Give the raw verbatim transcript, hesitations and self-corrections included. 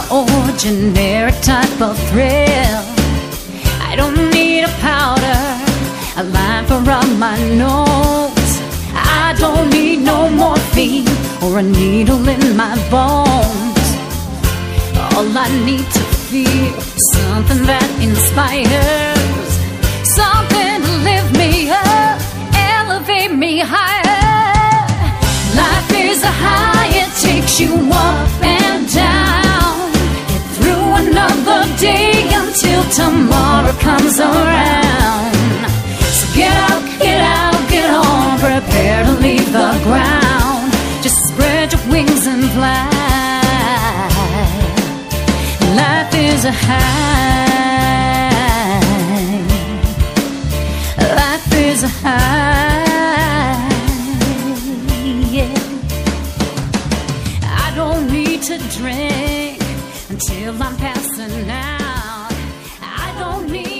ordinary type of thrill. I don't need a powder, a line for up my nose. I don't need no morphine or a needle in my bones. All I need to feel is something that inspires, something to lift me up, elevate me higher. Life is a high, it takes you up and down. Get through another day until tomorrow comes around. So get out, get out, get on, prepare to leave the ground. Just spread your wings and fly. Life is a high. Life is a high. Yeah. I don't need to drink until I'm passing out. I don't need